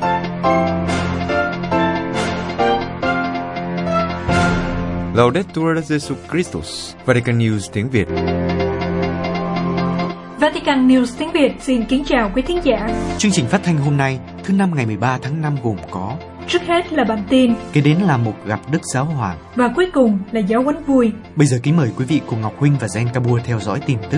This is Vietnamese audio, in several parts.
Laudetur Jesus Christus, Vatican News tiếng Việt. Vatican News tiếng Việt xin kính chào quý thính giả. Chương trình phát thanh hôm nay, thứ năm ngày 13 tháng 5 gồm có: trước hết là bản tin, kế đến là một gặp Đức Giáo Hoàng, và cuối cùng là giáo huấn vui. Bây giờ kính mời quý vị cùng Ngọc Huynh và Gen Kabua theo dõi tin tức.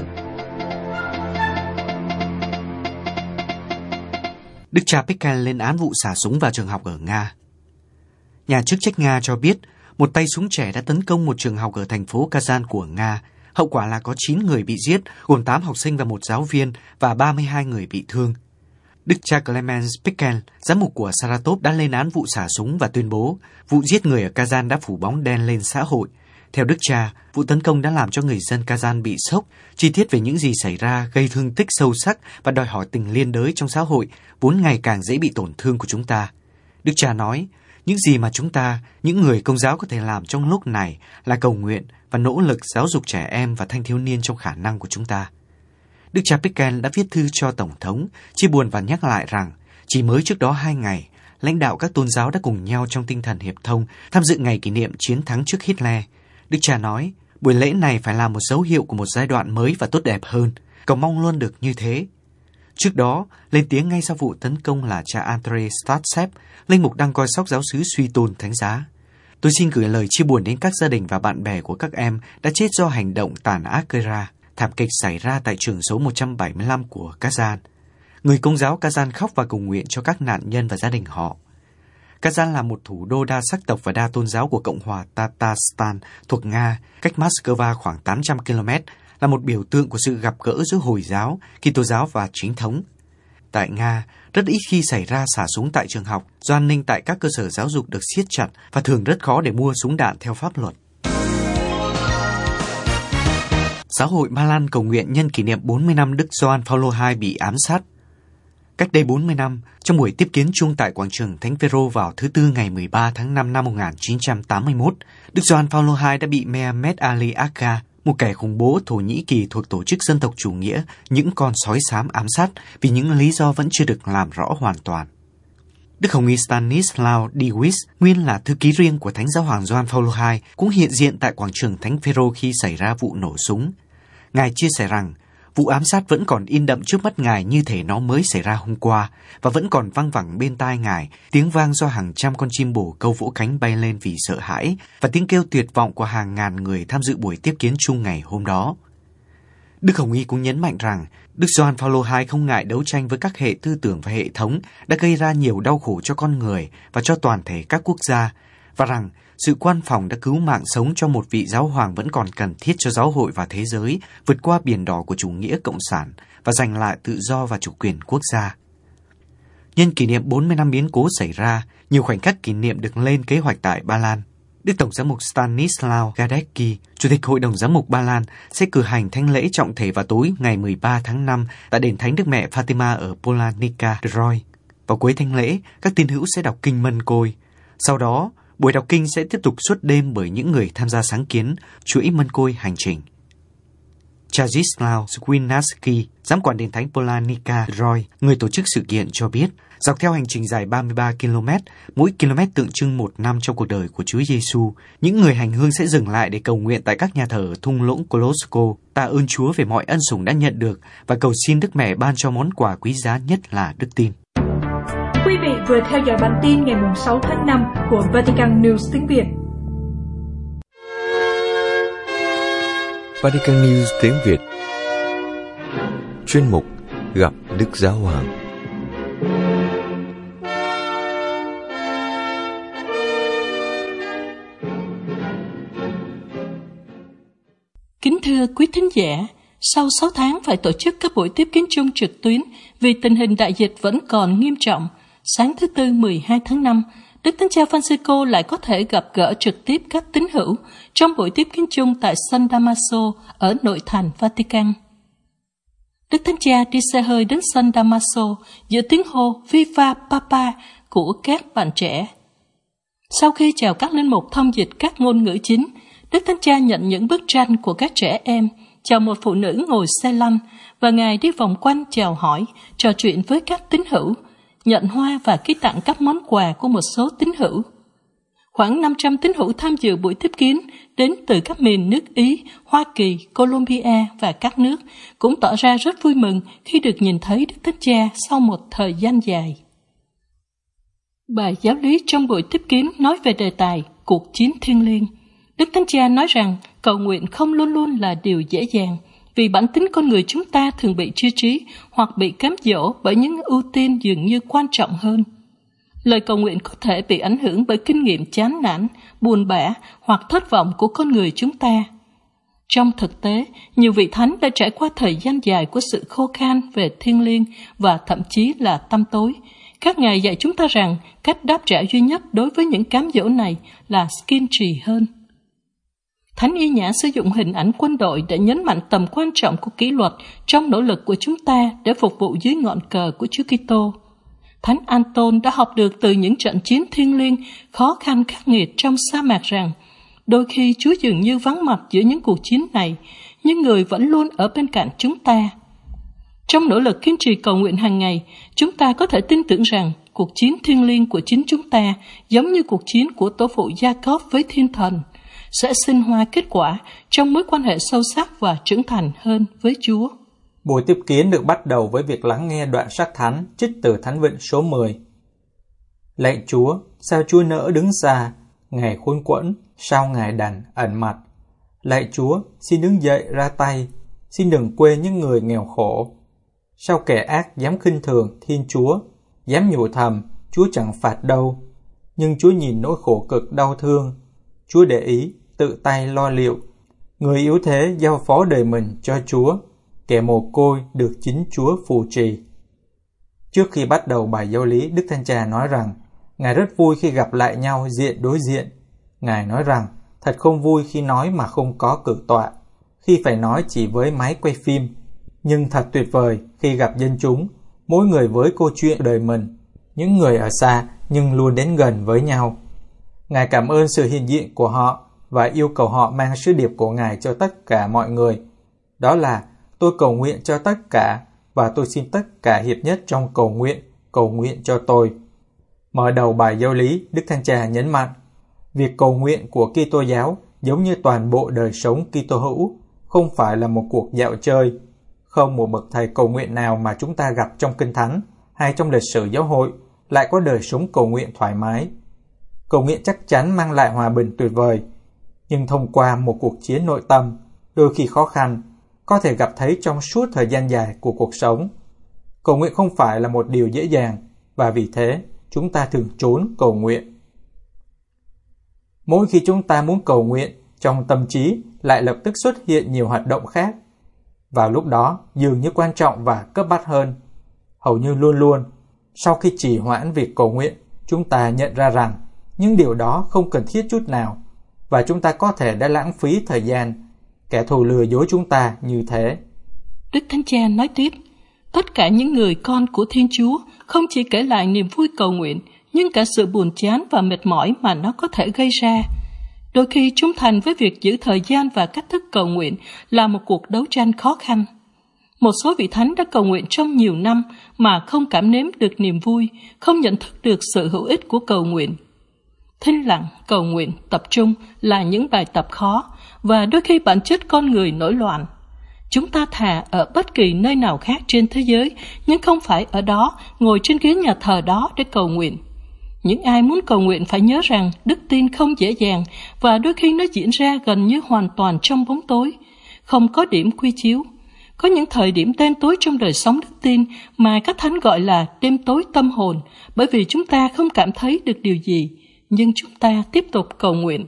Đức cha Petkel lên án vụ xả súng vào trường học ở Nga. Nhà chức trách Nga cho biết một tay súng trẻ đã tấn công một trường học ở thành phố Kazan của Nga. Hậu quả là có 9 người bị giết, gồm 8 học sinh và một giáo viên, và 32 người bị thương. Đức cha Clemens Petkel, giám mục của Saratov, đã lên án vụ xả súng và tuyên bố vụ giết người ở Kazan đã phủ bóng đen lên xã hội. Theo Đức cha, vụ tấn công đã làm cho người dân Kazan bị sốc. Chi tiết về những gì xảy ra gây thương tích sâu sắc và đòi hỏi tình liên đới trong xã hội, vốn ngày càng dễ bị tổn thương của chúng ta. Đức cha nói, những gì mà chúng ta, những người Công giáo có thể làm trong lúc này là cầu nguyện và nỗ lực giáo dục trẻ em và thanh thiếu niên trong khả năng của chúng ta. Đức cha Petkel đã viết thư cho Tổng thống, chia buồn và nhắc lại rằng chỉ mới trước đó 2 ngày, lãnh đạo các tôn giáo đã cùng nhau trong tinh thần hiệp thông tham dự ngày kỷ niệm chiến thắng trước Hitler. Đức cha nói, buổi lễ này phải là một dấu hiệu của một giai đoạn mới và tốt đẹp hơn, cầu mong luôn được như thế. Trước đó, lên tiếng ngay sau vụ tấn công là cha Andrei Statsev, linh mục đang coi sóc giáo xứ suy tôn thánh giá. Tôi xin gửi lời chia buồn đến các gia đình và bạn bè của các em đã chết do hành động tàn ác gây ra, thảm kịch xảy ra tại trường số 175 của Kazan. Người Công giáo Kazan khóc và cầu nguyện cho các nạn nhân và gia đình họ. Kazan là một thủ đô đa sắc tộc và đa tôn giáo của Cộng hòa Tatarstan thuộc Nga, cách Moscow khoảng 800 km, là một biểu tượng của sự gặp gỡ giữa Hồi giáo, Kitô giáo và chính thống. Tại Nga, rất ít khi xảy ra xả súng tại trường học, do an ninh tại các cơ sở giáo dục được siết chặt và thường rất khó để mua súng đạn theo pháp luật. Giáo hội Ba Lan cầu nguyện nhân kỷ niệm 40 năm Đức Gioan Phaolô II bị ám sát. Cách đây 40 năm, trong buổi tiếp kiến chung tại quảng trường Thánh Phêrô vào thứ Tư ngày 13 tháng 5 năm 1981, Đức Gioan Phaolô II đã bị Mehmet Ali Agca, một kẻ khủng bố Thổ Nhĩ Kỳ thuộc tổ chức dân tộc chủ nghĩa những con sói xám ám sát vì những lý do vẫn chưa được làm rõ hoàn toàn. Đức Hồng Y Stanislaw Dziwisz, nguyên là thư ký riêng của Thánh Giáo hoàng Gioan Phaolô II, cũng hiện diện tại quảng trường Thánh Phêrô khi xảy ra vụ nổ súng. Ngài chia sẻ rằng, vụ ám sát vẫn còn in đậm trước mắt Ngài như thể nó mới xảy ra hôm qua, và vẫn còn văng vẳng bên tai Ngài tiếng vang do hàng trăm con chim bồ câu vỗ cánh bay lên vì sợ hãi, và tiếng kêu tuyệt vọng của hàng ngàn người tham dự buổi tiếp kiến chung ngày hôm đó. Đức Hồng Y cũng nhấn mạnh rằng, Đức Gioan Phaolô II không ngại đấu tranh với các hệ tư tưởng và hệ thống đã gây ra nhiều đau khổ cho con người và cho toàn thể các quốc gia, và rằng sự quan phòng đã cứu mạng sống cho một vị giáo hoàng vẫn còn cần thiết cho giáo hội và thế giới vượt qua biển đỏ của chủ nghĩa cộng sản và giành lại tự do và chủ quyền quốc gia. Nhân kỷ niệm 40 năm biến cố xảy ra, nhiều khoảnh khắc kỷ niệm được lên kế hoạch tại Ba Lan. Đức Tổng giám mục Stanislaw Gadecki, Chủ tịch Hội đồng Giám mục Ba Lan, sẽ cử hành thánh lễ trọng thể vào tối ngày 13 tháng 5 tại đền Thánh Đức Mẹ Fatima ở Polanica Droi. Vào cuối thánh lễ, các tín hữu sẽ đọc kinh Mân Côi. Sau đó, buổi đọc kinh sẽ tiếp tục suốt đêm bởi những người tham gia sáng kiến chuỗi Mân Côi hành trình. Cha Zdzislaw Swinarski, giám quản đền thánh Polanica Droi, người tổ chức sự kiện cho biết, dọc theo hành trình dài 33 km, mỗi km tượng trưng 1 năm trong cuộc đời của Chúa Giêsu, những người hành hương sẽ dừng lại để cầu nguyện tại các nhà thờ ở thung lũng Kolosko, tạ ơn Chúa về mọi ân sủng đã nhận được và cầu xin Đức Mẹ ban cho món quà quý giá nhất là đức tin. Quý vị vừa theo dõi bản tin ngày 6 tháng 5 của Vatican News tiếng Việt. Vatican News tiếng Việt. Chuyên mục Gặp Đức Giáo Hoàng. Kính thưa quý thính giả, sau 6 tháng phải tổ chức các buổi tiếp kiến chung trực tuyến vì tình hình đại dịch vẫn còn nghiêm trọng, sáng thứ Tư 12 tháng 5, Đức Thánh Cha Francisco lại có thể gặp gỡ trực tiếp các tín hữu trong buổi tiếp kiến chung tại San Damaso ở nội thành Vatican. Đức Thánh Cha đi xe hơi đến San Damaso giữa tiếng hô Viva Papa của các bạn trẻ. Sau khi chào các linh mục thông dịch các ngôn ngữ chính, Đức Thánh Cha nhận những bức tranh của các trẻ em, chào một phụ nữ ngồi xe lăn, và Ngài đi vòng quanh chào hỏi, trò chuyện với các tín hữu, nhận hoa và ký tặng các món quà của một số tín hữu. Khoảng 500 tín hữu tham dự buổi tiếp kiến đến từ các miền nước Ý, Hoa Kỳ, Colombia và các nước cũng tỏ ra rất vui mừng khi được nhìn thấy Đức Thánh Cha sau một thời gian dài. Bài giáo lý trong buổi tiếp kiến nói về đề tài cuộc chiến thiêng liêng. Đức Thánh Cha nói rằng cầu nguyện không luôn luôn là điều dễ dàng, vì bản tính con người chúng ta thường bị chia trí hoặc bị cám dỗ bởi những ưu tiên dường như quan trọng hơn. Lời cầu nguyện có thể bị ảnh hưởng bởi kinh nghiệm chán nản, buồn bã hoặc thất vọng của con người chúng ta. Trong thực tế, nhiều vị thánh đã trải qua thời gian dài của sự khô khan về thiêng liêng và thậm chí là tăm tối. Các ngài dạy chúng ta rằng cách đáp trả duy nhất đối với những cám dỗ này là kiên trì hơn. Thánh Y Nhã sử dụng hình ảnh quân đội để nhấn mạnh tầm quan trọng của kỷ luật trong nỗ lực của chúng ta để phục vụ dưới ngọn cờ của Chúa Kitô. Thánh Anton đã học được từ những trận chiến thiêng liêng, khó khăn khắc nghiệt trong sa mạc rằng đôi khi Chúa dường như vắng mặt giữa những cuộc chiến này, nhưng Người vẫn luôn ở bên cạnh chúng ta. Trong nỗ lực kiên trì cầu nguyện hàng ngày, chúng ta có thể tin tưởng rằng cuộc chiến thiêng liêng của chính chúng ta, giống như cuộc chiến của tổ phụ Gia-cốp với Thiên Thần, sẽ sinh hoa kết quả trong mối quan hệ sâu sắc và trưởng thành hơn với Chúa. Buổi tiếp kiến được bắt đầu với việc lắng nghe đoạn sách thánh trích từ Thánh Vịnh số 10. Lạy Chúa, sao Chúa nỡ đứng xa, Ngài khôn quẫn, sao Ngài đành ẩn mặt. Lạy Chúa, xin đứng dậy ra tay, xin đừng quên những người nghèo khổ. Sao kẻ ác dám khinh thường Thiên Chúa, dám nhủ thầm, Chúa chẳng phạt đâu. Nhưng Chúa nhìn nỗi khổ cực đau thương, Chúa để ý, tự tay lo liệu. Người yếu thế giao phó đời mình cho Chúa, kẻ mồ côi được chính Chúa phù trì. Trước khi bắt đầu bài giáo lý, Đức Thánh Cha nói rằng Ngài rất vui khi gặp lại nhau diện đối diện. Ngài nói rằng thật không vui khi nói mà không có cử tọa, khi phải nói chỉ với máy quay phim. Nhưng thật tuyệt vời khi gặp dân chúng, mỗi người với câu chuyện đời mình, những người ở xa nhưng luôn đến gần với nhau. Ngài cảm ơn sự hiện diện của họ và yêu cầu họ mang sứ điệp của Ngài cho tất cả mọi người. Đó là tôi cầu nguyện cho tất cả và tôi xin tất cả hiệp nhất trong cầu nguyện cho tôi. Mở đầu bài giáo lý, Đức Thánh Cha nhấn mạnh, việc cầu nguyện của Kitô giáo giống như toàn bộ đời sống Kitô hữu, không phải là một cuộc dạo chơi. Không một bậc thầy cầu nguyện nào mà chúng ta gặp trong Kinh Thánh hay trong lịch sử giáo hội lại có đời sống cầu nguyện thoải mái. Cầu nguyện chắc chắn mang lại hòa bình tuyệt vời, nhưng thông qua một cuộc chiến nội tâm, đôi khi khó khăn, có thể gặp thấy trong suốt thời gian dài của cuộc sống. Cầu nguyện không phải là một điều dễ dàng, và vì thế chúng ta thường trốn cầu nguyện. Mỗi khi chúng ta muốn cầu nguyện, trong tâm trí lại lập tức xuất hiện nhiều hoạt động khác. Vào lúc đó dường như quan trọng và cấp bách hơn. Hầu như luôn luôn, sau khi trì hoãn việc cầu nguyện, chúng ta nhận ra rằng những điều đó không cần thiết chút nào, và chúng ta có thể đã lãng phí thời gian. Kẻ thù lừa dối chúng ta như thế. Đức Thánh Cha nói tiếp, tất cả những người con của Thiên Chúa không chỉ kể lại niềm vui cầu nguyện, nhưng cả sự buồn chán và mệt mỏi mà nó có thể gây ra. Đôi khi trung thành với việc giữ thời gian và cách thức cầu nguyện là một cuộc đấu tranh khó khăn. Một số vị thánh đã cầu nguyện trong nhiều năm mà không cảm nếm được niềm vui, không nhận thức được sự hữu ích của cầu nguyện. Thinh lặng, cầu nguyện, tập trung là những bài tập khó, và đôi khi bản chất con người nổi loạn. Chúng ta thà ở bất kỳ nơi nào khác trên thế giới, nhưng không phải ở đó, ngồi trên ghế nhà thờ đó để cầu nguyện. Những ai muốn cầu nguyện phải nhớ rằng đức tin không dễ dàng, và đôi khi nó diễn ra gần như hoàn toàn trong bóng tối, không có điểm quy chiếu. Có những thời điểm đen tối trong đời sống đức tin mà các thánh gọi là đêm tối tâm hồn, bởi vì chúng ta không cảm thấy được điều gì, nhưng chúng ta tiếp tục cầu nguyện.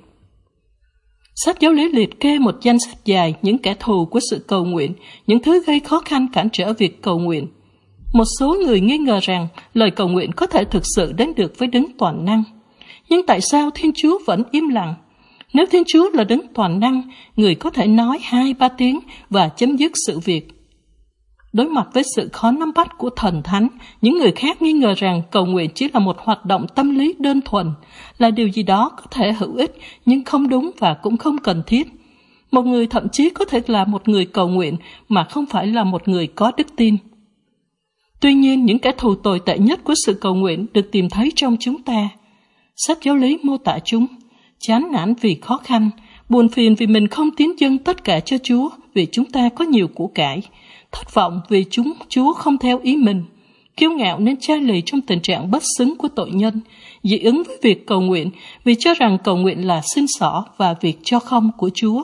Sách giáo lý liệt kê một danh sách dài những kẻ thù của sự cầu nguyện, những thứ gây khó khăn cản trở việc cầu nguyện. Một số người nghi ngờ rằng lời cầu nguyện có thể thực sự đến được với Đấng toàn năng. Nhưng tại sao Thiên Chúa vẫn im lặng? Nếu Thiên Chúa là Đấng toàn năng, người có thể nói 2-3 tiếng và chấm dứt sự việc. Đối mặt với sự khó nắm bắt của thần thánh, những người khác nghi ngờ rằng cầu nguyện chỉ là một hoạt động tâm lý đơn thuần, là điều gì đó có thể hữu ích nhưng không đúng và cũng không cần thiết. Một người thậm chí có thể là một người cầu nguyện mà không phải là một người có đức tin. Tuy nhiên, những kẻ thù tồi tệ nhất của sự cầu nguyện được tìm thấy trong chúng ta. Sách giáo lý mô tả chúng: chán nản vì khó khăn, buồn phiền vì mình không tiến dâng tất cả cho Chúa vì chúng ta có nhiều của cải, thất vọng vì Chúa không theo ý mình, kiêu ngạo nên chai lì trong tình trạng bất xứng của tội nhân, dị ứng với việc cầu nguyện vì cho rằng cầu nguyện là xin xỏ và việc cho không của Chúa.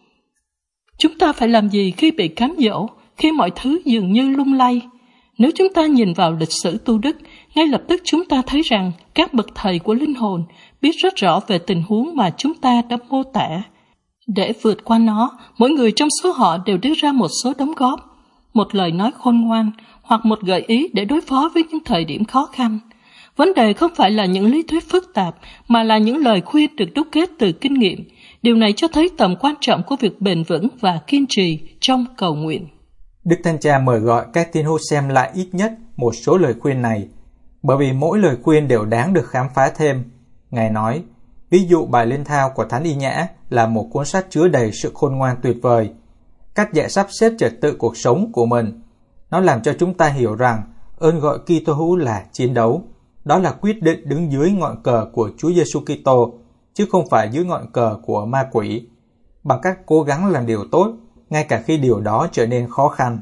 Chúng ta phải làm gì khi bị cám dỗ, khi mọi thứ dường như lung lay? Nếu chúng ta nhìn vào lịch sử tu đức, ngay lập tức chúng ta thấy rằng các bậc thầy của linh hồn biết rất rõ về tình huống mà chúng ta đã mô tả. Để vượt qua nó, mỗi người trong số họ đều đưa ra một số đóng góp, một lời nói khôn ngoan hoặc một gợi ý để đối phó với những thời điểm khó khăn. Vấn đề không phải là những lý thuyết phức tạp, mà là những lời khuyên được đúc kết từ kinh nghiệm. Điều này cho thấy tầm quan trọng của việc bền vững và kiên trì trong cầu nguyện. Đức Thánh Cha mời gọi các tín hữu xem lại ít nhất một số lời khuyên này, bởi vì mỗi lời khuyên đều đáng được khám phá thêm. Ngài nói, ví dụ bài Linh Thao của Thánh Y Nhã là một cuốn sách chứa đầy sự khôn ngoan tuyệt vời. Cách dạy sắp xếp trật tự cuộc sống của mình. Nó làm cho chúng ta hiểu rằng ơn gọi Kitô hữu là chiến đấu. Đó là quyết định đứng dưới ngọn cờ của Chúa Giêsu Kitô, chứ không phải dưới ngọn cờ của ma quỷ. Bằng cách cố gắng làm điều tốt, ngay cả khi điều đó trở nên khó khăn.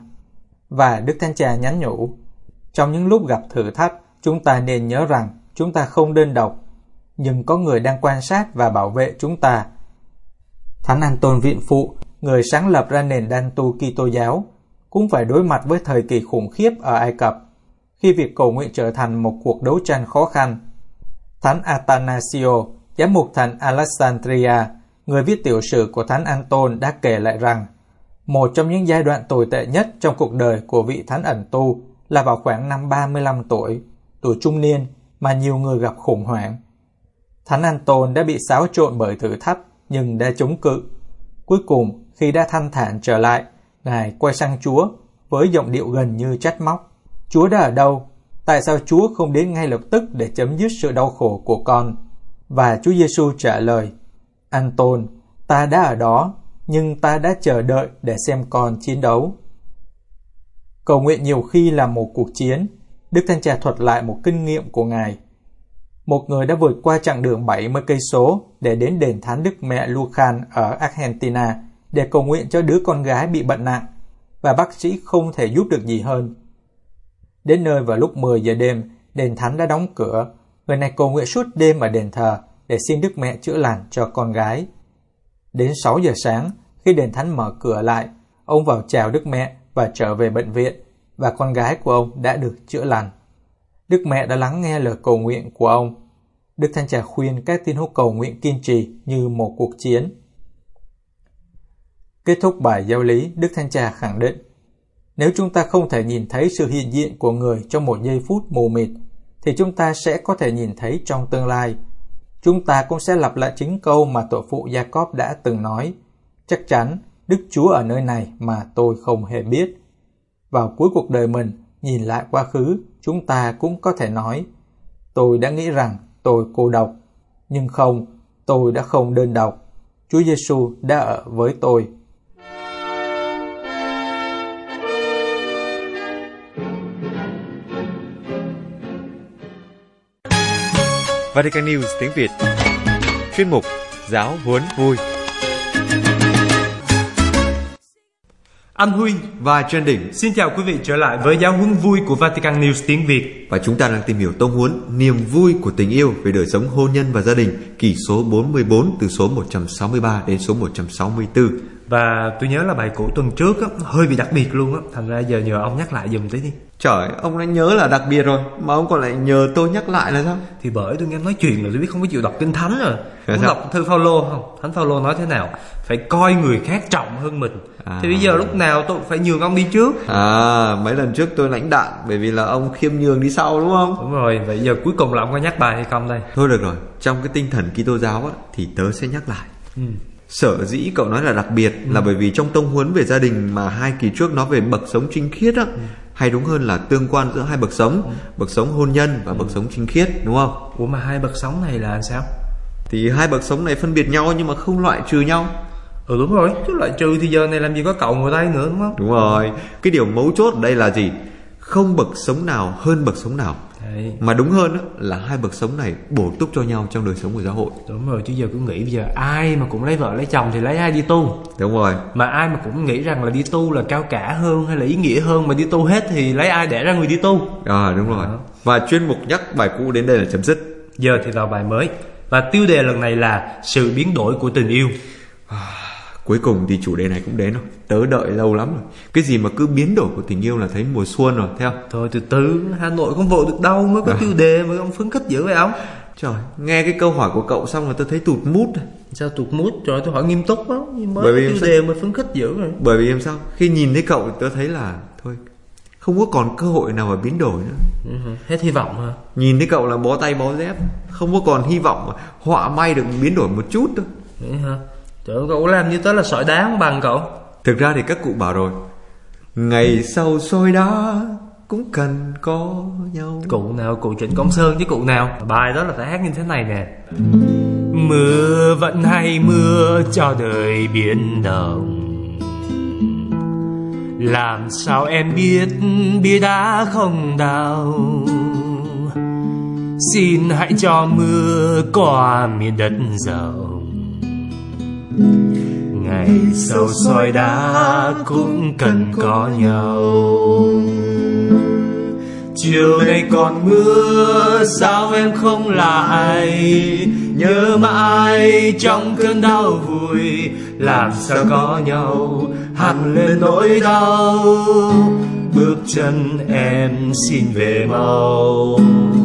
Và Đức Thánh Cha nhắn nhủ, trong những lúc gặp thử thách, chúng ta nên nhớ rằng chúng ta không đơn độc, nhưng có người đang quan sát và bảo vệ chúng ta. Thánh Antôn Viện Phụ, người sáng lập ra nền đan tu Kitô giáo, cũng phải đối mặt với thời kỳ khủng khiếp ở Ai Cập, khi việc cầu nguyện trở thành một cuộc đấu tranh khó khăn. Thánh Athanasio, giám mục thành Alexandria, người viết tiểu sử của Thánh Antôn đã kể lại rằng, một trong những giai đoạn tồi tệ nhất trong cuộc đời của vị thánh ẩn tu là vào khoảng năm 35 tuổi trung niên, mà nhiều người gặp khủng hoảng. Thánh Antôn đã bị xáo trộn bởi thử thách nhưng đã chống cự. Cuối cùng, khi đã thanh thản trở lại, Ngài quay sang Chúa với giọng điệu gần như trách móc. Chúa đã ở đâu? Tại sao Chúa không đến ngay lập tức để chấm dứt sự đau khổ của con? Và Chúa Giêsu trả lời, Antôn, ta đã ở đó, nhưng ta đã chờ đợi để xem con chiến đấu. Cầu nguyện nhiều khi là một cuộc chiến. Đức Thánh Cha thuật lại một kinh nghiệm của Ngài. Một người đã vượt qua chặng đường 70 cây số để đến đền thánh Đức Mẹ Lucan ở Argentina để cầu nguyện cho đứa con gái bị bệnh nặng, và bác sĩ không thể giúp được gì hơn. Đến nơi vào lúc 10 giờ đêm, đền thánh đã đóng cửa. Người này cầu nguyện suốt đêm ở đền thờ để xin Đức Mẹ chữa lành cho con gái. Đến 6 giờ sáng, khi đền thánh mở cửa lại, ông vào chào Đức Mẹ và trở về bệnh viện, và con gái của ông đã được chữa lành. Đức Mẹ đã lắng nghe lời cầu nguyện của ông. Đức Thánh Cha khuyên các tín hữu cầu nguyện kiên trì như một cuộc chiến. Kết thúc bài giáo lý, Đức Thánh Cha khẳng định, nếu chúng ta không thể nhìn thấy sự hiện diện của người trong một giây phút mù mịt, thì chúng ta sẽ có thể nhìn thấy trong tương lai. Chúng ta cũng sẽ lặp lại chính câu mà tổ phụ Jacob đã từng nói, chắc chắn Đức Chúa ở nơi này mà tôi không hề biết. Vào cuối cuộc đời mình, nhìn lại quá khứ, chúng ta cũng có thể nói, tôi đã nghĩ rằng tôi cô độc, nhưng không, tôi đã không đơn độc. Chúa Giêsu đã ở với tôi. Vatican News tiếng Việt. Chuyên mục Giáo huấn vui. Anh Huy Và Trần Đỉnh xin chào quý vị trở lại với Giáo huấn vui của Vatican News tiếng Việt. và chúng ta đang tìm hiểu tông huấn niềm vui của tình yêu về đời sống hôn nhân và gia đình, kỳ số 44 từ số 163 đến số 164. Và tôi nhớ là bài cũ tuần trước á, hơi bị đặc biệt luôn á, thành ra giờ nhờ ông nhắc lại giùm tí đi. Trời, ông đã nhớ là đặc biệt rồi, mà ông còn lại nhờ tôi nhắc lại là sao? Thì bởi tôi nghe nói chuyện là tôi biết không có chịu đọc kinh thánh rồi. Sao? Muốn đọc thư Phaolô không? Thánh Phaolô nói thế nào? Phải coi người khác trọng hơn mình. Thì bây giờ lúc nào tôi phải nhường ông đi trước. Mấy lần trước tôi lãnh đạn bởi vì là ông khiêm nhường đi sau đúng không? Đúng rồi, vậy giờ cuối cùng là ông có nhắc bài hay không đây? Thôi được rồi, trong cái tinh thần Kitô giáo á, thì tớ sẽ nhắc lại. Sở dĩ cậu nói là đặc biệt là bởi vì trong tông huấn về gia đình mà 2 kỳ trước nói về bậc sống trinh khiết á, hay đúng hơn là tương quan giữa 2 bậc sống, bậc sống hôn nhân và bậc sống trinh khiết, đúng không? Ủa mà 2 bậc sống này là sao? Thì 2 bậc sống này phân biệt nhau nhưng mà không loại trừ nhau. Đúng rồi, chứ loại trừ thì giờ này làm gì có cậu ngồi đây nữa đúng không? Đúng rồi, cái điều mấu chốt ở đây là gì? không bậc sống nào hơn bậc sống nào. Đấy. Mà đúng hơn là hai bậc sống này bổ túc cho nhau trong đời sống của giáo hội. Đúng rồi, chứ giờ cứ nghĩ bây giờ ai mà cũng lấy vợ lấy chồng thì lấy ai đi tu. Đúng rồi. Mà ai mà cũng nghĩ rằng là đi tu là cao cả hơn hay là ý nghĩa hơn, mà đi tu hết thì lấy ai đẻ ra người đi tu. Đúng rồi. Và chuyên mục nhắc bài cũ đến đây là chấm dứt. Giờ thì vào bài mới. Và tiêu đề lần này là sự biến đổi của tình yêu. Cuối cùng thì chủ đề này cũng đến rồi. Tớ đợi lâu lắm rồi. Cái gì mà cứ biến đổi của tình yêu là thấy mùa xuân rồi, theo. Thôi từ từ, Hà Nội không vội được đâu, mới có tiêu đề mà ông phấn khích dữ vậy ông. Trời, nghe cái câu hỏi của cậu xong là tôi thấy tụt mút. Sao tụt mút? Trời, tôi hỏi nghiêm túc lắm. Mới bởi vì tiêu đề mà phấn khích dữ rồi. Bởi vì làm sao? Khi nhìn thấy cậu tớ thấy là thôi, không có còn cơ hội nào mà biến đổi nữa. Hết hy vọng hả? Nhìn thấy cậu là bó tay bó dép, không có còn hy vọng mà họa may được biến đổi một chút đâu. Vậy hả? Trời ơi, cậu làm như tớ là sỏi đá không bằng cậu. Thực ra thì các cụ bảo rồi, ngày sau soi đá cũng cần có nhau. Cụ nào? Cụ Trịnh Công Sơn chứ cụ nào. Bài đó là phải hát như thế này nè. Mưa vẫn hay mưa cho đời biến động, làm sao em biết bia đá không đau. Xin hãy cho mưa qua miền đất rộng, ngày sau soi đá cũng cần có nhau. Chiều nay còn mưa, sao em không lại? Nhớ mãi trong cơn đau vui, làm sao có nhau hằn lên nỗi đau. Bước chân em xin về mau.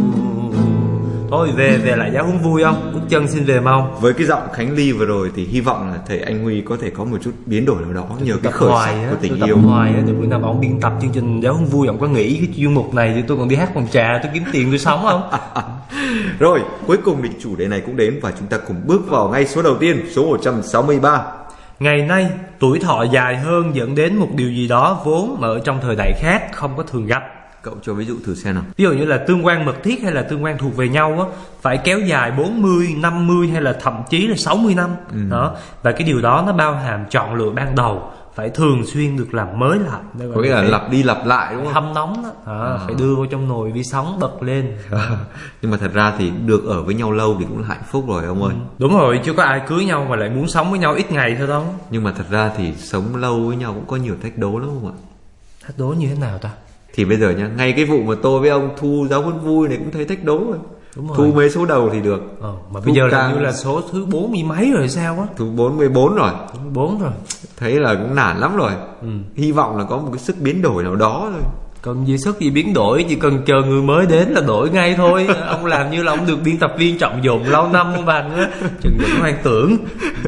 Thôi về lại giáo huấn vui không? Bước chân xin về mau. Với cái giọng Khánh Ly vừa rồi thì hy vọng là thầy Anh Huy có thể có một chút biến đổi nào đó nhờ cái khởi sắc của tình yêu. Hoài á, từ bữa nào mà ông biên tập chương trình giáo huấn vui, ông có nghĩ cái chuyên mục này thì tôi còn đi hát phòng trà, tôi kiếm tiền tôi sống không? Rồi, cuối cùng thì chủ đề này cũng đến và chúng ta cùng bước vào ngay số đầu tiên, số 163. Ngày nay, tuổi thọ dài hơn dẫn đến một điều gì đó vốn mà ở trong thời đại khác không có thường gặp. Cậu cho ví dụ thử xem nào. Ví dụ như là tương quan mật thiết hay là tương quan thuộc về nhau á, phải kéo dài 40, 50 hay là thậm chí là 60 năm. Đó. Và cái điều đó nó bao hàm chọn lựa ban đầu, phải thường xuyên được làm mới lại. Có nghĩa là lặp đi lặp lại đúng không? Hâm nóng đó. Phải đưa vào trong nồi vi sóng bật lên. Nhưng mà thật ra thì được ở với nhau lâu thì cũng là hạnh phúc rồi ông ơi. Đúng rồi, chứ có ai cưới nhau mà lại muốn sống với nhau ít ngày thôi đâu. Nhưng mà thật ra thì sống lâu với nhau cũng có nhiều thách đố lắm không ạ? Thách đố như thế nào ta? Thì bây giờ nha, ngay cái vụ mà tôi với ông thu giáo huấn vui này cũng thấy thách đố rồi. Đúng rồi. Thu mấy số đầu thì được. Mà bây giờ là như là số thứ 40 mấy rồi sao á? Thu 44 rồi. 44 rồi. Thấy là cũng nản lắm rồi. Hy vọng là có một cái sức biến đổi nào đó thôi. Cần gì sức gì biến đổi, chỉ cần chờ người mới đến là đổi ngay thôi. Ông làm như là ông được biên tập viên trọng dụng lâu năm không bằng á, chừng đừng hoang tưởng.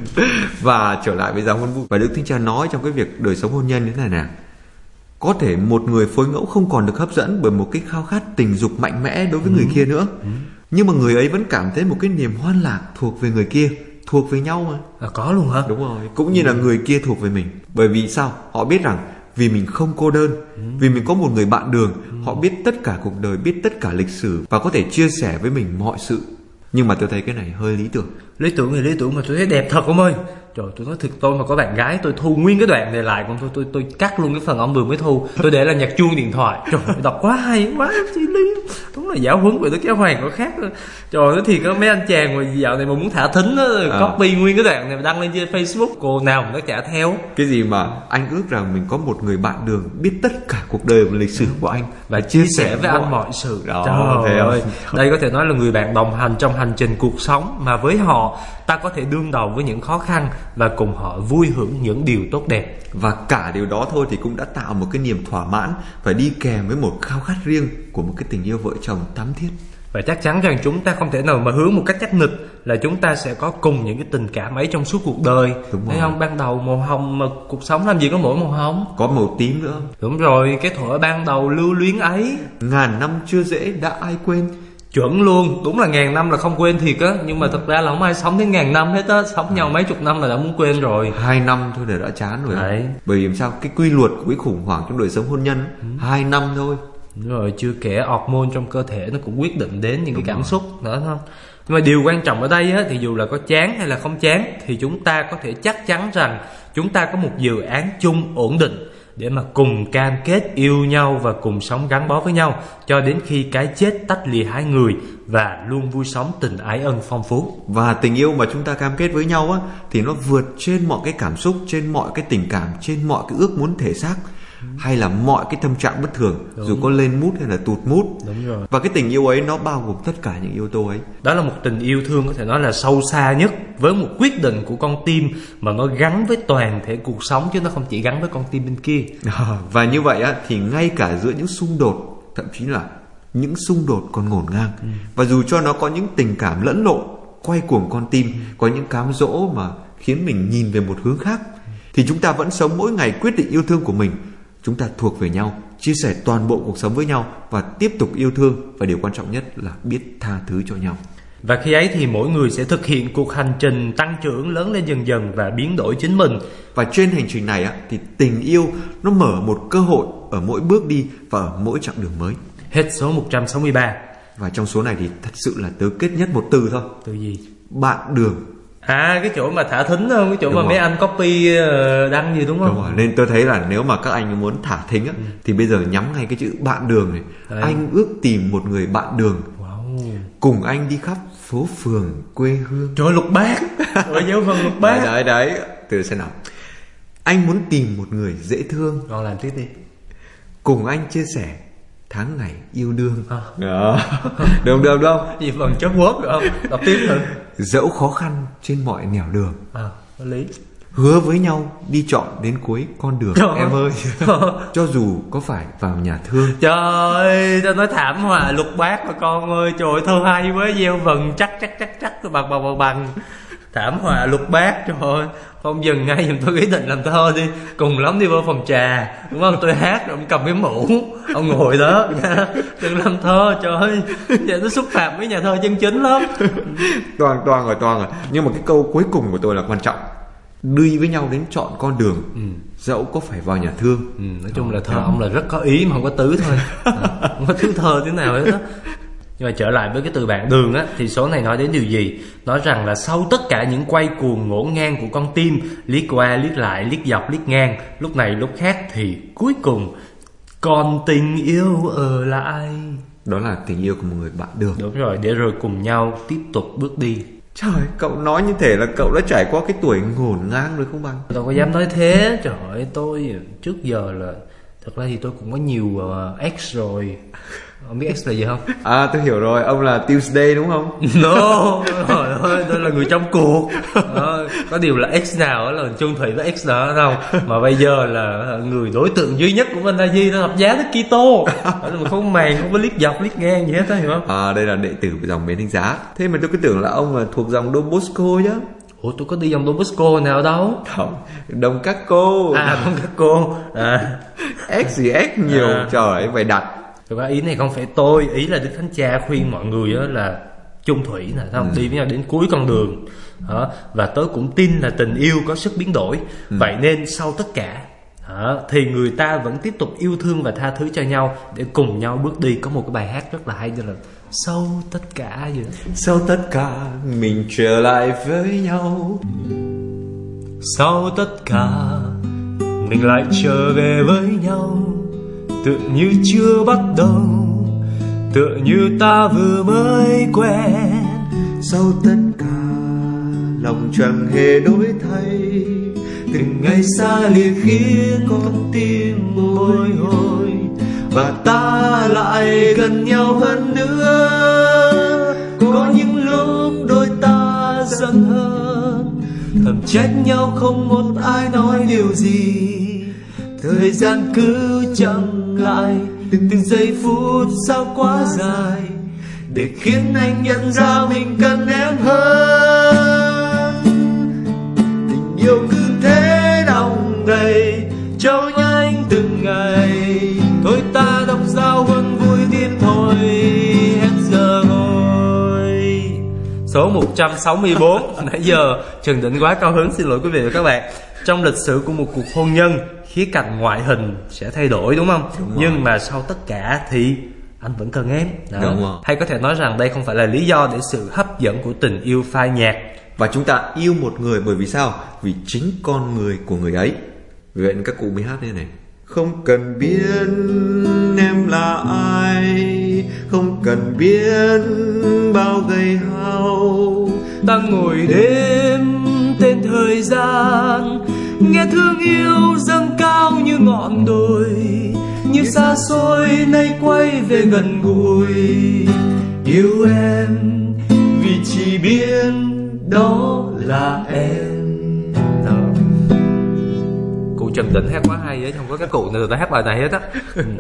Và trở lại với giáo huấn vui, và Đức Thánh Cha nói trong cái việc đời sống hôn nhân như thế này nè. Có thể một người phối ngẫu không còn được hấp dẫn bởi một cái khao khát tình dục mạnh mẽ đối với người kia nữa, nhưng mà người ấy vẫn cảm thấy một cái niềm hoan lạc thuộc về người kia, thuộc về nhau mà. Có luôn hả? Đúng rồi. Cũng như là người kia thuộc về mình. Bởi vì sao? Họ biết rằng vì mình không cô đơn, vì mình có một người bạn đường, họ biết tất cả cuộc đời, biết tất cả lịch sử và có thể chia sẻ với mình mọi sự. Nhưng mà tôi thấy cái này hơi lý tưởng. Lý tưởng thì lý tưởng mà tôi thấy đẹp thật ông ơi. Trời, tôi nói thực, tôi mà có bạn gái tôi thu nguyên cái đoạn này lại, còn tôi cắt luôn cái phần ông vừa mới thu, tôi để là nhạc chuông điện thoại. Trời, đọc quá hay quá chi lý. Đúng là giáo huấn về Đức Giáo Hoàng có khác. Trời, nói thiệt có mấy anh chàng mà dạo này mà muốn thả thính á, copy nguyên cái đoạn này mà đăng lên trên Facebook, cô nào mà nó chả theo. Cái gì mà anh ước rằng mình có một người bạn đường biết tất cả cuộc đời và lịch sử của anh và chia sẻ với anh mọi sự. Đó, trời ơi, đây có thể nói là người bạn đồng hành trong hành trình cuộc sống, mà với họ ta có thể đương đầu với những khó khăn và cùng họ vui hưởng những điều tốt đẹp. Và cả điều đó thôi thì cũng đã tạo một cái niềm thỏa mãn và đi kèm với một khao khát riêng của một cái tình yêu vợ chồng thắm thiết. Và chắc chắn rằng chúng ta không thể nào mà hướng một cách chắc nịch là chúng ta sẽ có cùng những cái tình cảm ấy trong suốt cuộc đời. Thấy không? Ban đầu màu hồng mà cuộc sống làm gì có mỗi màu hồng, có màu tím nữa. Đúng rồi, cái thuở ban đầu lưu luyến ấy. Ngàn năm chưa dễ đã ai quên. Chuẩn luôn, đúng là 1000 năm là không quên thiệt á. Nhưng mà thật ra là không ai sống đến 1000 năm hết á. Sống nhau mấy chục năm là đã muốn quên rồi. 2 năm thôi là đã chán rồi. Đấy. Bởi vì sao? Cái quy luật của cái khủng hoảng trong đời sống hôn nhân 2 năm thôi. Đúng rồi, chưa kể hormone trong cơ thể nó cũng quyết định đến những cái cảm xúc nữa không. Nhưng mà điều quan trọng ở đây á, thì dù là có chán hay là không chán thì chúng ta có thể chắc chắn rằng chúng ta có một dự án chung ổn định để mà cùng cam kết yêu nhau và cùng sống gắn bó với nhau cho đến khi cái chết tách lìa hai người, và luôn vui sống tình ái ân phong phú. Và tình yêu mà chúng ta cam kết với nhau á thì nó vượt trên mọi cái cảm xúc, trên mọi cái tình cảm, trên mọi cái ước muốn thể xác, hay là mọi cái tâm trạng bất thường. Đúng. Dù có lên mút hay là tụt mút. Đúng rồi. Và cái tình yêu ấy nó bao gồm tất cả những yếu tố ấy. Đó là một tình yêu thương có thể nói là sâu xa nhất, với một quyết định của con tim mà nó gắn với toàn thể cuộc sống, chứ nó không chỉ gắn với con tim bên kia. Và như vậy á thì ngay cả giữa những xung đột, thậm chí là những xung đột còn ngổn ngang, và dù cho nó có những tình cảm lẫn lộn quay cuồng con tim, có những cám dỗ mà khiến mình nhìn về một hướng khác, thì chúng ta vẫn sống mỗi ngày quyết định yêu thương của mình. Chúng ta thuộc về nhau, chia sẻ toàn bộ cuộc sống với nhau và tiếp tục yêu thương, và điều quan trọng nhất là biết tha thứ cho nhau. Và khi ấy thì mỗi người sẽ thực hiện cuộc hành trình tăng trưởng, lớn lên dần dần và biến đổi chính mình. Và trên hành trình này á, thì tình yêu nó mở một cơ hội ở mỗi bước đi và ở mỗi chặng đường mới. Hết số 163. Và trong số này thì thật sự là tớ kết nhất một từ thôi. Từ gì? Bạn đường. À, cái chỗ mà thả thính không? Cái chỗ đúng mà rồi. Mấy anh copy đăng gì đúng không? Đúng rồi. Nên tôi thấy là nếu mà các anh muốn thả thính á, thì bây giờ nhắm ngay cái chữ bạn đường này. Đấy. Anh ước tìm một người bạn đường. Wow. Cùng anh đi khắp phố phường quê hương. Trời, Lục Bát. Trời, Giáo Vân Lục Bát. Đấy. Từ xem nào. Anh muốn tìm một người dễ thương. Con làm tiếp đi. Cùng anh chia sẻ tháng ngày yêu đương. Được không? Gì phần chớp quất được không? Đọc tiếp thử. Dẫu khó khăn trên mọi nẻo đường. Có lý. Hứa với nhau đi trọn đến cuối con đường. Trời em ơi. Cho dù có phải vào nhà thương. Trời ơi, tao nói thảm họa Lục Bát mà con ơi. Trời ơi, thơ hay với gieo vần chắc bằng. Thảm họa Lục Bát, trời ơi. Không dừng ngay giùm tôi ý định làm thơ đi. Cùng lắm đi vô phòng trà, đúng không? Tôi hát rồi ông cầm cái mũ, ông ngồi đó nha. Đừng làm thơ, trời ơi. Vậy nó xúc phạm với nhà thơ chân chính lắm. Toan rồi. Nhưng mà cái câu cuối cùng của tôi là quan trọng. Đi với nhau đến chọn con đường. Dẫu có phải vào nhà thương. Nói chung là thơ ông là rất có ý mà không có tứ thôi. Không có thứ thơ thế nào hết đó. Nhưng mà trở lại với cái từ bạn đường á, thì số này nói đến điều gì? Nói rằng là sau tất cả những quay cuồng ngổn ngang của con tim, liếc qua liếc lại, liếc dọc liếc ngang, lúc này lúc khác, thì cuối cùng còn tình yêu ở lại. Đó là tình yêu của một người bạn đường. Đúng rồi, để rồi cùng nhau tiếp tục bước đi. Trời, cậu nói như thể là cậu đã trải qua cái tuổi ngổn ngang rồi không bằng. Đâu có dám nói thế. Trời ơi, tôi trước giờ là thật ra thì tôi cũng có nhiều ex rồi. Ông biết X là gì không? Tôi hiểu rồi, ông là Tuesday đúng không? No, trời ơi, tôi là người trong cuộc. Có điều là X nào là chung thủy với X đó không? Mà bây giờ là người đối tượng duy nhất của mình là gì? Nó hợp giá Đức Kitô. Mà không màng, không có liếc dọc, liếc ngang gì hết đó, hiểu không? Đây là đệ tử của dòng Bến Thánh Giá. Thế mà tôi cứ tưởng là ông là thuộc dòng Don Bosco chứ. Ủa, tôi có đi dòng Don Bosco nào đâu. Không, Đông Các Cô. Đông Các Cô. X gì X nhiều, trời ơi, phải đặt. Thực ra ý này không phải tôi, ý là Đức Thánh Cha khuyên mọi người đó là chung thủy nè, không? Đi với nhau đến cuối con đường. Và tớ cũng tin là tình yêu có sức biến đổi. Vậy nên sau tất cả thì người ta vẫn tiếp tục yêu thương và tha thứ cho nhau để cùng nhau bước đi. Có một cái bài hát rất là hay như là sau tất cả gì đó. Sau tất cả mình trở lại với nhau. Sau tất cả mình lại trở về với nhau. Tựa như chưa bắt đầu, tựa như ta vừa mới quen. Sau tất cả lòng chẳng hề đổi thay. Từng ngày xa lìa khiến con tim bồi hồi, và ta lại gần nhau hơn nữa. Có những lúc đôi ta giận hơn, thầm trách nhau không một ai nói điều gì. Thời gian cứ chậm lại, từng giây phút sao quá dài, để khiến anh nhận ra mình cần em hơn. Tình yêu cứ thế đong đầy, trôi nhanh từng ngày. Thôi ta đọc giao hương vui thêm thôi, hết giờ rồi. Số 164. Nãy giờ Trần Định quá cao hứng, xin lỗi quý vị và các bạn. Trong lịch sử của một cuộc hôn nhân, khía cạnh ngoại hình sẽ thay đổi, đúng không? Nhưng mà sau tất cả thì anh vẫn cần em. Hay có thể nói rằng đây không phải là lý do để sự hấp dẫn của tình yêu phai nhạt. Và chúng ta yêu một người bởi vì sao? Vì chính con người của người ấy. Vậy nên các cụ mới hát đây này: Không cần biết em là ai, không cần biết bao ngày hao. Ta ngồi đêm tên thời gian, nghe thương yêu dâng cao như ngọn đồi, như xa xôi nay quay về gần gũi. Yêu em vì chỉ biết đó là em. Cụ Trầm Tĩnh hát quá hay ấy, không có cái cụ nào ta hát bài này hết á.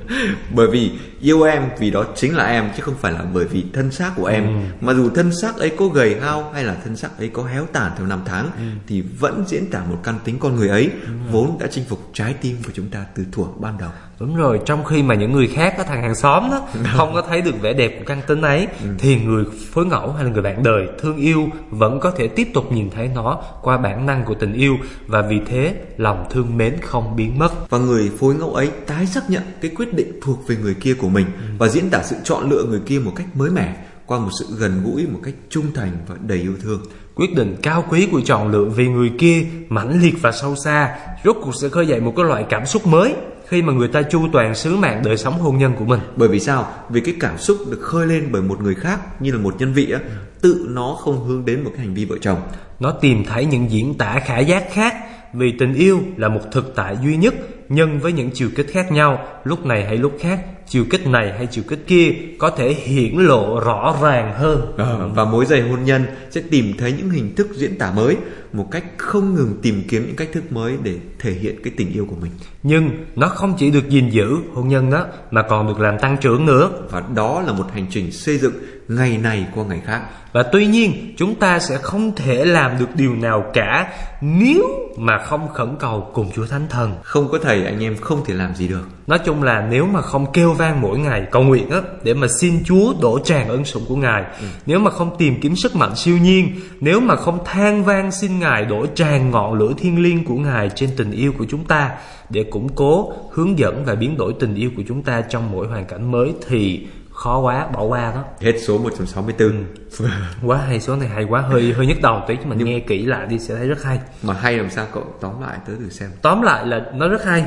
Bởi vì yêu em vì đó chính là em, chứ không phải là bởi vì thân xác của em. Mà dù thân xác ấy có gầy hao hay là thân xác ấy có héo tàn theo năm tháng, thì vẫn diễn tả một căn tính con người ấy vốn đã chinh phục trái tim của chúng ta từ thuở ban đầu. Đúng rồi, trong khi mà những người khác, có thằng hàng xóm đó không có thấy được vẻ đẹp của căn tính ấy, thì người phối ngẫu hay là người bạn đời thương yêu vẫn có thể tiếp tục nhìn thấy nó qua bản năng của tình yêu, và vì thế lòng thương mến không biến mất. Và người phối ngẫu ấy tái xác nhận cái quyết định thuộc về người kia của mình, và diễn tả sự chọn lựa người kia một cách mới mẻ qua một sự gần gũi, một cách trung thành và đầy yêu thương. Quyết định cao quý của chọn lựa vì người kia mãnh liệt và sâu xa, rốt cuộc sẽ khơi dậy một cái loại cảm xúc mới khi mà người ta chu toàn sứ mạng đời sống hôn nhân của mình. Bởi vì sao? Vì cái cảm xúc được khơi lên bởi một người khác như là một nhân vị á, tự nó không hướng đến một cái hành vi vợ chồng. Nó tìm thấy những diễn tả khả giác khác, vì tình yêu là một thực tại duy nhất, nhân với những chiều kích khác nhau, lúc này hay lúc khác, chiều kích này hay chiều kích kia có thể hiển lộ rõ ràng hơn. Và mối dày hôn nhân sẽ tìm thấy những hình thức diễn tả mới, một cách không ngừng tìm kiếm những cách thức mới để thể hiện cái tình yêu của mình. Nhưng nó không chỉ được gìn giữ hôn nhân đó, mà còn được làm tăng trưởng nữa. Và đó là một hành trình xây dựng ngày này qua ngày khác. Và tuy nhiên chúng ta sẽ không thể làm được điều nào cả nếu mà không khẩn cầu cùng Chúa Thánh Thần. Không có thầy anh em không thể làm gì được. Nói chung là nếu mà không kêu vang mỗi ngày cầu nguyện á, để mà xin Chúa đổ tràn ân sủng của Ngài, nếu mà không tìm kiếm sức mạnh siêu nhiên, nếu mà không than vang xin Ngài đổ tràn ngọn lửa thiêng liêng của Ngài trên tình yêu của chúng ta, để củng cố, hướng dẫn và biến đổi tình yêu của chúng ta trong mỗi hoàn cảnh mới, thì khó quá, bỏ qua đó. Hết số 164. Quá hay, số này hay quá, hơi nhức đầu tí, nhưng mà nghe kỹ lại đi sẽ thấy rất hay. Mà hay làm sao cậu tóm lại tớ thử xem. Tóm lại là nó rất hay.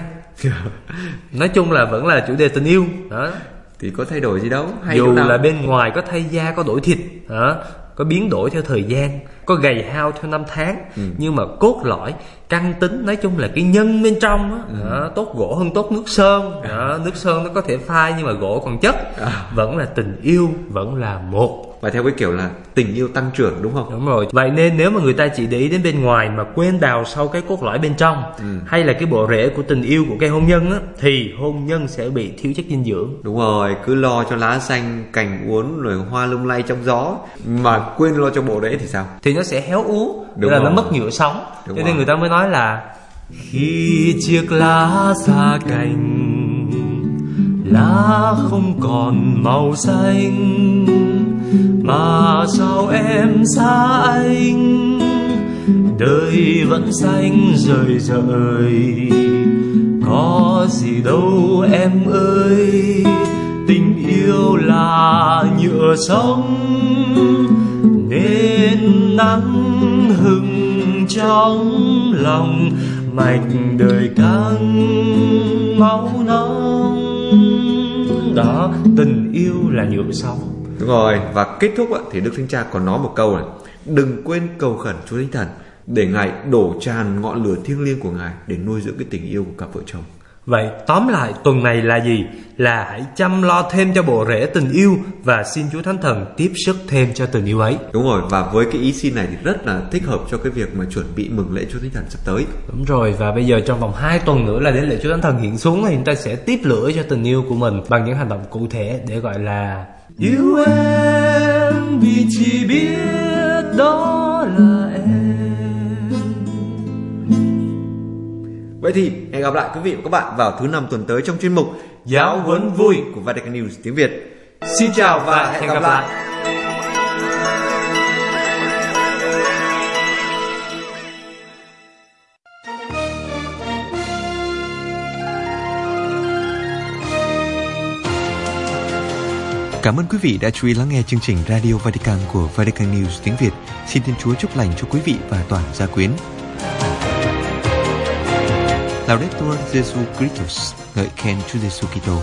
Nói chung là vẫn là chủ đề tình yêu đó. Thì có thay đổi gì đâu, hay dù là bên ngoài có thay da, có đổi thịt đó, có biến đổi theo thời gian, có gầy hao theo năm tháng, nhưng mà cốt lõi, căn tính, nói chung là cái nhân bên trong đó, tốt gỗ hơn tốt nước sơn đó. Nước sơn nó có thể phai nhưng mà gỗ còn chất. Vẫn là tình yêu, vẫn là một. Và theo cái kiểu là tình yêu tăng trưởng, đúng không? Đúng rồi. Vậy nên nếu mà người ta chỉ để ý đến bên ngoài mà quên đào sâu cái cốt lõi bên trong, hay là cái bộ rễ của tình yêu của cây hôn nhân á, thì hôn nhân sẽ bị thiếu chất dinh dưỡng. Đúng rồi, cứ lo cho lá xanh, cành uốn rồi hoa lung lay trong gió mà quên lo cho bộ rễ thì sao? Thì nó sẽ héo úa, tức là nó mất nhựa sống. Cho nên người ta mới nói là khi chiếc lá xa cành, lá không còn màu xanh, mà sao em xa anh, đời vẫn xanh rời rời. Có gì đâu em ơi, tình yêu là nhựa sống, nên nắng hừng trong lòng, mạch đời căng máu nóng. Đó, tình yêu là nhựa sống. Đúng rồi, và kết thúc thì Đức Thánh Cha còn nói một câu này: đừng quên cầu khẩn Chúa Thánh Thần để Ngài đổ tràn ngọn lửa thiêng liêng của Ngài để nuôi dưỡng cái tình yêu của cặp vợ chồng. Vậy tóm lại tuần này là gì? Là hãy chăm lo thêm cho bộ rễ tình yêu và xin Chúa Thánh Thần tiếp sức thêm cho tình yêu ấy. Đúng rồi, và với cái ý xin này thì rất là thích hợp cho cái việc mà chuẩn bị mừng lễ Chúa Thánh Thần sắp tới. Đúng rồi, và bây giờ trong vòng 2 tuần nữa là đến lễ Chúa Thánh Thần hiện xuống, thì chúng ta sẽ tiếp lửa cho tình yêu của mình bằng những hành động cụ thể để gọi là yêu em vì chỉ biết đó là em. Vậy thì hẹn gặp lại quý vị và các bạn vào thứ 5 tuần tới trong chuyên mục Giáo huấn vui của Vatican News tiếng Việt. Xin chào và hẹn gặp lại. Cảm ơn quý vị đã chú ý lắng nghe chương trình Radio Vatican của Vatican News tiếng Việt. Xin Thiên Chúa chúc lành cho quý vị và toàn gia quyến. Laudetur Jesu Christus. Ngợi khen Chúa Giêsu Kitô.